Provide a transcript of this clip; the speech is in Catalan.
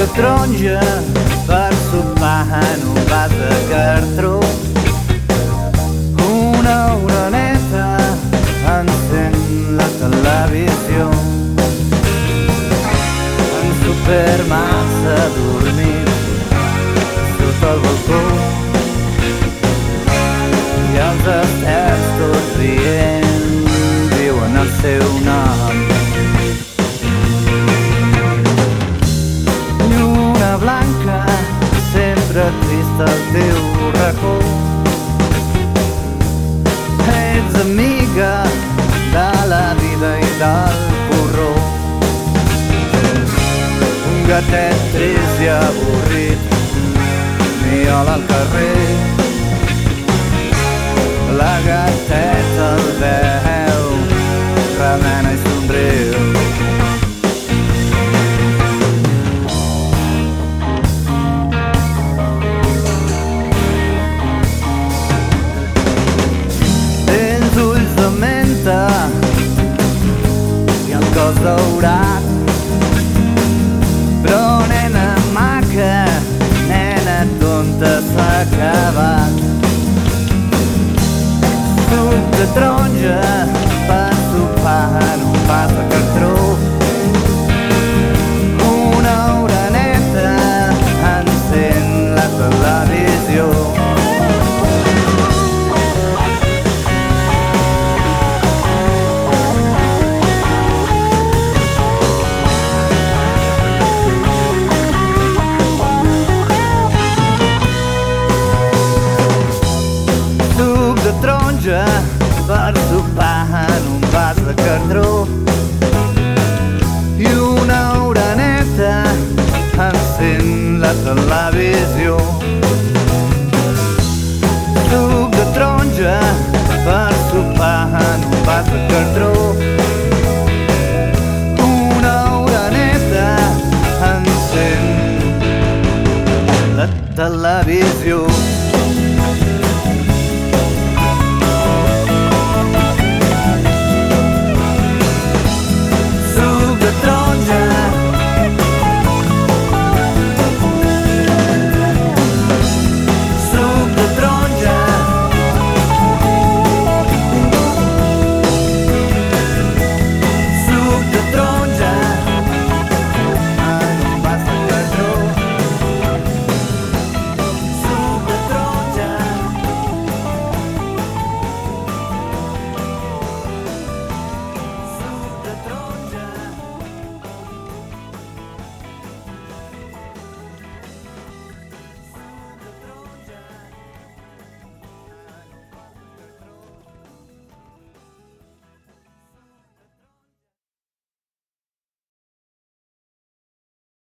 de taronja per sopar en un vas de cartró. Una oreneta encén la televisió. En Superman s'ha dormit sota el balcó i els estels tots rient diuen el seu nom. Lluna blanca, sempre trist al teu racó. Ets amiga de la vida i del porró. Un gatet trist i avorrit miola al carrer. La gateta el veu, remena i somriu. Tens ulls de menta i el cos daurat, però nena maca, nena tonta s'ha acabat. Suc de taronja per sopar en un vas de cartró. Una oreneta encén la televisió. Suc de taronja